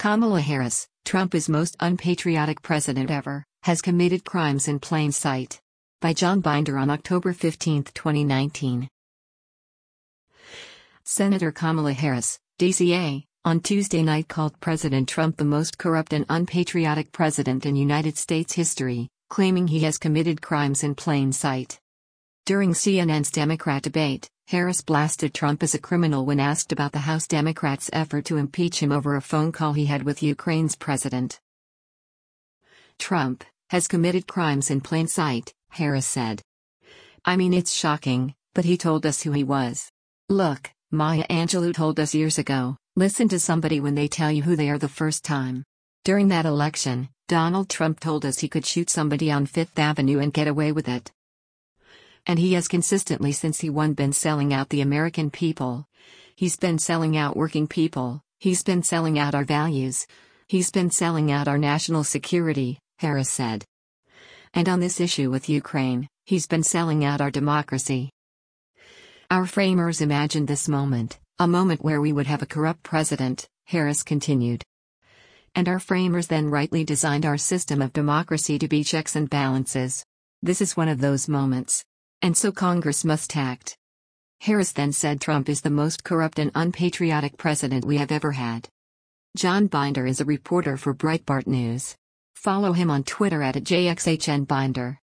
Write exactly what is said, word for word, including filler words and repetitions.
Kamala Harris, Trump is most unpatriotic president ever, has committed crimes in plain sight. By John Binder on October fifteenth, twenty nineteen. Senator Kamala Harris, D C A, on Tuesday night called President Trump the most corrupt and unpatriotic president in United States history, claiming he has committed crimes in plain sight. During C N N's Democrat debate, Harris blasted Trump as a criminal when asked about the House Democrats' effort to impeach him over a phone call he had with Ukraine's president. Trump has committed crimes in plain sight, Harris said. I mean, it's shocking, but he told us who he was. Look, Maya Angelou told us years ago, listen to somebody when they tell you who they are the first time. During that election, Donald Trump told us he could shoot somebody on Fifth Avenue and get away with it. And he has consistently since he won been selling out the American people. He's been selling out working people, he's been selling out our values, he's been selling out our national security, Harris said. And on this issue with Ukraine, he's been selling out our democracy. Our framers imagined this moment, a moment where we would have a corrupt president, Harris continued. And our framers then rightly designed our system of democracy to be checks and balances. This is one of those moments. And so Congress must act. Harris then said Trump is the most corrupt and unpatriotic president we have ever had. John Binder is a reporter for Breitbart News. Follow him on Twitter at J X H N Binder.